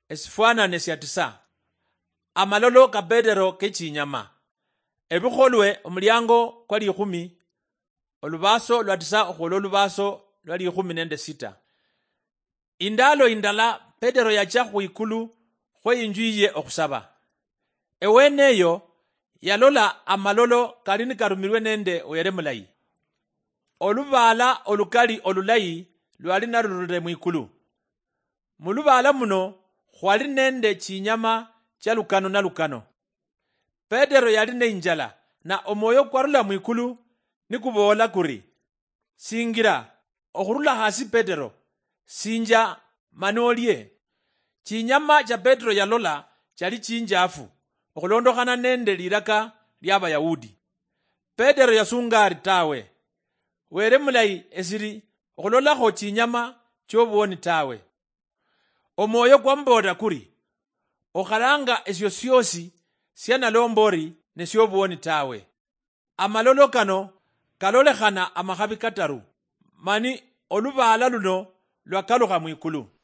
esifanane sya 9. Amalolo ka Petero k'ekinyama. Ebikholwe omulyango kwa 10, olubaso lwa 9 okhwola olubaso lwa 16. Indalo indala Petero yacha khwikulu khw'inju iye okhusaba. Eweneyo yalola amalolo kali nikarumirwe nende were mulayi. Olubala olukali olulayi lwali narurire mwikulu. Mulubala muno khwali nende chinyama cha lukano na lukano. Petero yali neinjala na omwoyo kwarula mwikulu nikubola kuri, singira okhurula hasi Petero, sinja mani olye. Chinyama cha Petero yalola chali chinjafu okhulondokhana nende liraka lya Bayahudi. Petero yasunga ari tawe, were mulayi esiri okhulolakho chinyama chobuoni tawe. Omwoyo kwamboda kuri, okhalanga esyo syosi sya nalombori ne syobuoni tawe. Amalolo kano kalolekhana amakhabi 3, mani olubala luno lwakalukha mwikulu.